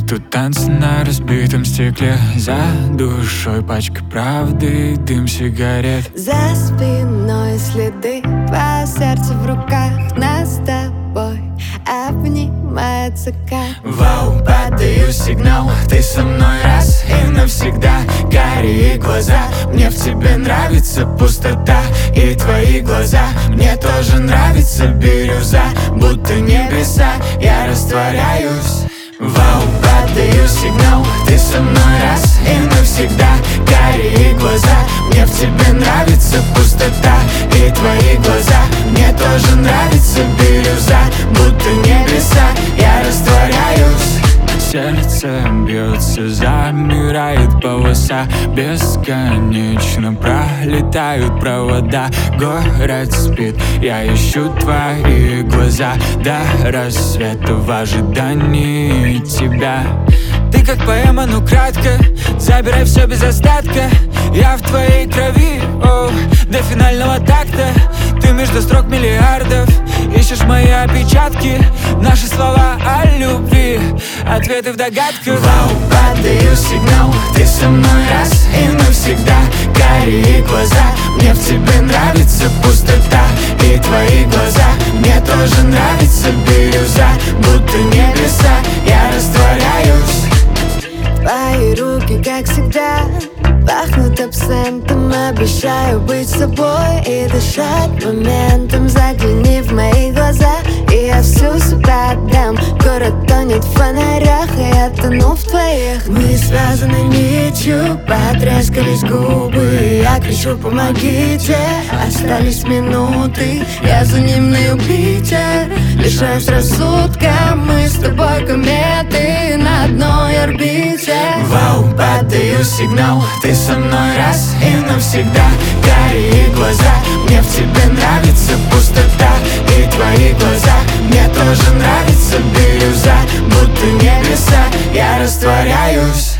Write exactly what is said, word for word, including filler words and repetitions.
Тут танцы на разбитом стекле, за душой пачка правды, дым сигарет. За спиной следы, твое сердце в руках, нас с тобой обнимается как. Вау, подаю сигнал, ты со мной раз и навсегда. Карие глаза, мне в тебе нравится пустота. И твои глаза, мне тоже нравится бирюза. Будто небеса, я растворяюсь. Вау, подаю сигнал, ты со мной раз и навсегда. Карие глаза, мне в тебе нравится пустота. И твои глаза, мне тоже нравится бирюза. Будто небеса, я растворяюсь. Сердце бьется, замирает полоса. Бесконечно пролетают провода. Город спит, я ищу твои глаза. До рассвета в ожидании тебя. Ты как поэма, ну кратко, забирай все без остатка. Я в твоей крови, о, до финального такта. Ты между строк миллиардов, ищешь мои опечатки. Наши слова о любви, ответы в догадках. Вау, подаю сигнал, ты со мной раз и навсегда. Карие глаза, мне в тебе нравится пустота. И твои глаза, мне тоже нравится бирюза. Будто небеса, я растворяюсь. Твои руки, как всегда, пахнут абсентом. Обещаю быть собой и дышать моментом. Загляни в мои глаза, и я всю себя отдам. Город тонет в фонарях, и я тону в твоих. Мы связаны нитью, потрескались губы. Я кричу, помогите, остались минуты. Я за ним на Юпитер, лишаюсь рассудка. Мы с тобой кометы на одной орбите. Вау, подаю сигнал, ты со мной раз и навсегда. Карие глаза, мне в тебе нравится пустота. И твои глаза, мне тоже нравится бирюза. Будто небеса, я растворяюсь.